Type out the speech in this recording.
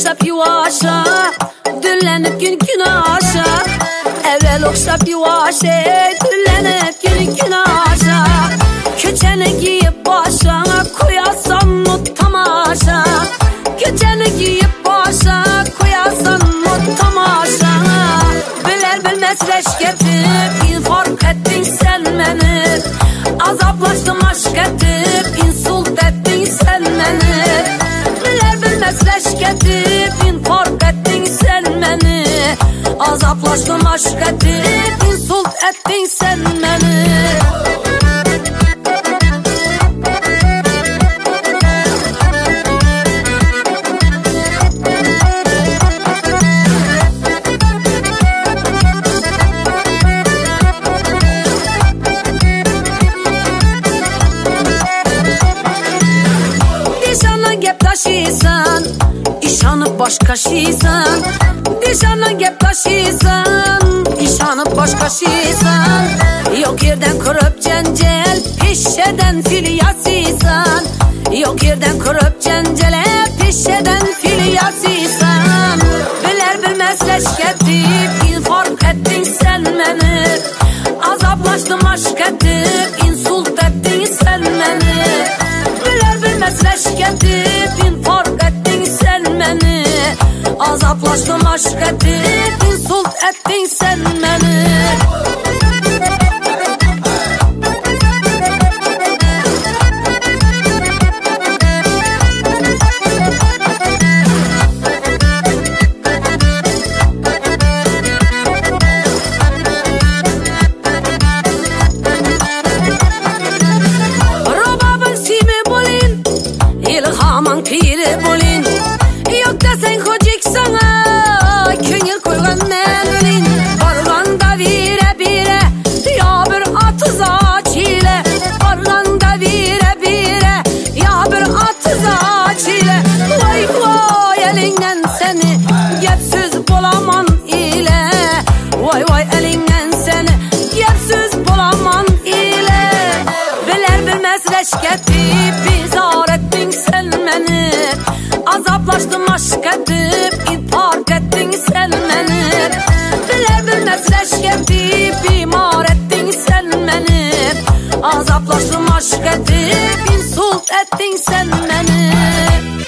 okşap yuvaşa, düllenip gün aşa. Evvel okşap yuvaşa, düllenip gün aşa. Köçeni giyip başa, koyasan mut tamaşa. Köçeni giyip başa, koyasan mut tamaşa. Biler bilmez leş getip, fark ettin sen beni. Azaplaştım aşk etip, insult ettin sen beni. Biler bilmez leş getip, fark ettin sen beni. Azaplaştım aşk etip, insult ettin sen beni. Taşıysan, işanıp başka şeysan. Dişanla gep taşıysan, işanıp başka şeysan. Yok yerden kurup cencel, pişeden filyasıysan. Yok yerden kurup cencele, pişeden filyasıysan. Biler bilmez leş getip, fark ettin sen beni. Azaplaştım aşk etip, insult ettin sen beni. Biler bilmez leş getip, fark ettin sen beni. Azaplaştım aşk etip, insult ettin sen beni. Robabın simi bulin, ilhamın piri bulin. Yok desen kocik sana, köngül koygan menulin. Barganda vire bire, ya bir atıza çile. Barganda vire bire, ya bir atıza çile. Vay vay elinden seni, gepsiz bulaman ile. Vay vay elinden seni, gepsiz bulaman ile. Biler bilmez leş getip, bizar ettin sen beni. Azaplaştım aşk edip, fark ettin sen beni. Biler bilmez leş getip, imar ettin sen beni. Azaplaştım aşk edip, insult ettin sen beni.